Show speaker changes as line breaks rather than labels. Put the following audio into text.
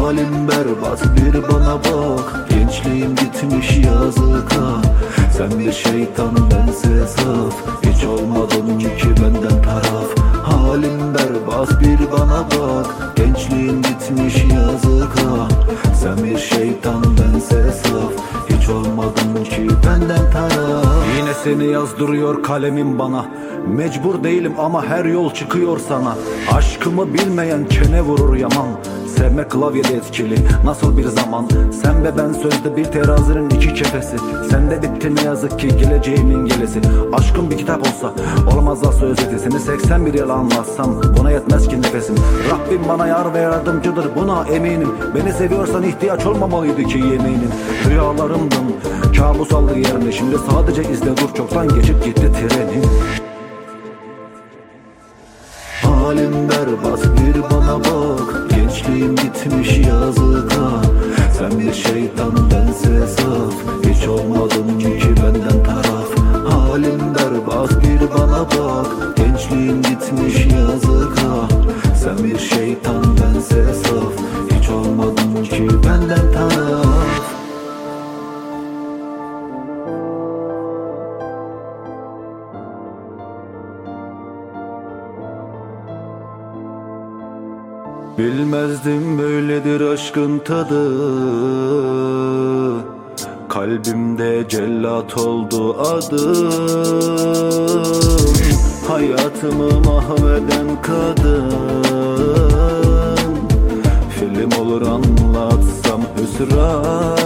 Halim berbat, bir bana bak. Gençliğim gitmiş yazık ha. Sen bir şeytan, bense saf. Hiç olmadın ki benden taraf. Halim berbat, bir bana bak. Gençliğim gitmiş yazık ha. Sen bir şeytan, bense saf. Hiç olmadın ki benden taraf. Yine seni yazdırıyor kalemim bana. Mecbur değilim ama her yol çıkıyor sana. Aşkımı bilmeyen çene vurur yaman. Sevme klavyede etkili, nasıl bir zaman. Sen ve ben sözde bir terazinin iki kefesi. Sende bitti ne yazık ki geleceğimin gelesi. Aşkım bir kitap olsa olamaz nasıl özeti. Seni 81 yıl anlatsam buna yetmez ki nefesim. Rabbim bana yar ve yardımcıdır, buna eminim. Beni seviyorsan ihtiyaç olmamalıydı ki yeminin. Rüyalarımdın, kabus aldı yerini. Şimdi sadece izle dur, çoktan geçip gitti trenin. Halim berbat, bir bana bak. Gençliğim gitmiş yazık ha. Sen bir şeytan, bense saf. Hiç olmadın ki benden taraf. Halim berbat, bir bana bak. Gençliğim gitmiş yazık ha. Sen bir şeytan, bense saf. Hiç olmadın ki benden taraf. Bilmezdim böyledir aşkın tadı. Kalbimde cellat oldu adın. Hayatımı mahveden kadın. Film olur anlatsam hüsran.